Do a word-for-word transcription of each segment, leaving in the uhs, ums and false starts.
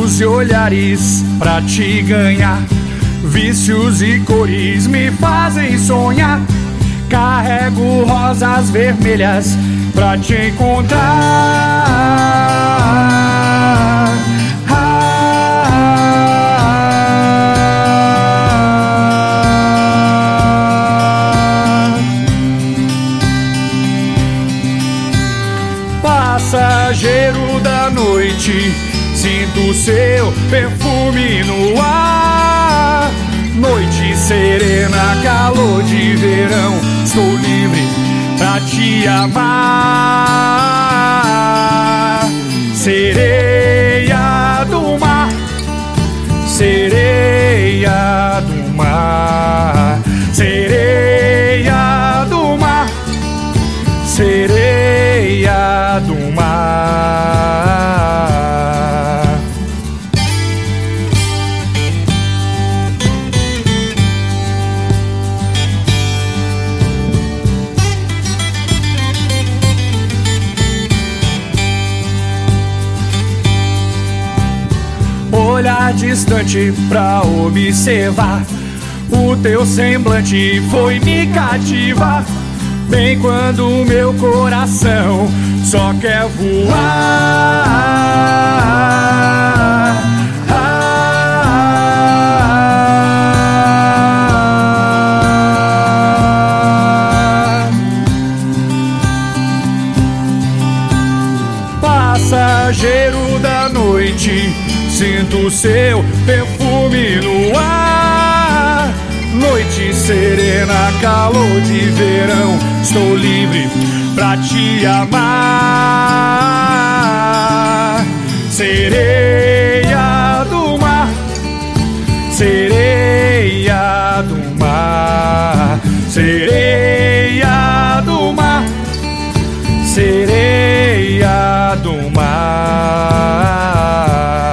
Beijos e olhares pra te ganhar, vícios e cores me fazem sonhar. Carrego rosas vermelhas pra te encontrar. Passageiro da noite, sinto seu perfume no ar. Noite serena, calor de verão, estou livre pra te amar. Sereia do mar, sereia do mar, sereia do mar, sereia do mar. Olhar distante pra observar, o teu semblante foi me cativar. Bem quando o meu coração só quer voar. Ah. Passageiro da noite, sinto seu perfume no ar. Noite serena, calor de verão, estou livre pra te amar. Sereia do mar, sereia do mar, sereia do mar, sereia do mar.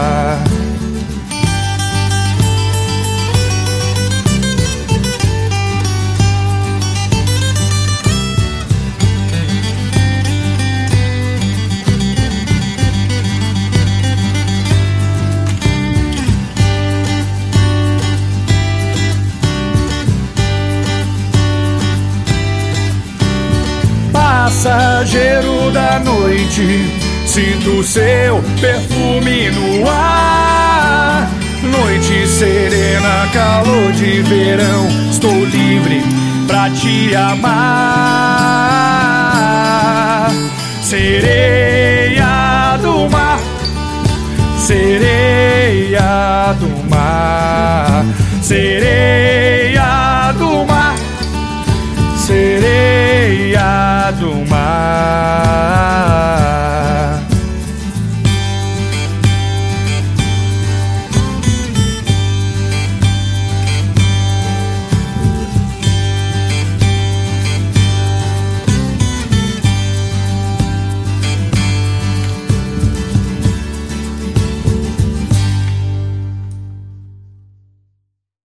Passageiro da noite, sinto seu perfume no ar. Noite serena, calor de verão, estou livre pra te amar. Sereia do mar, sereia do mar, sereia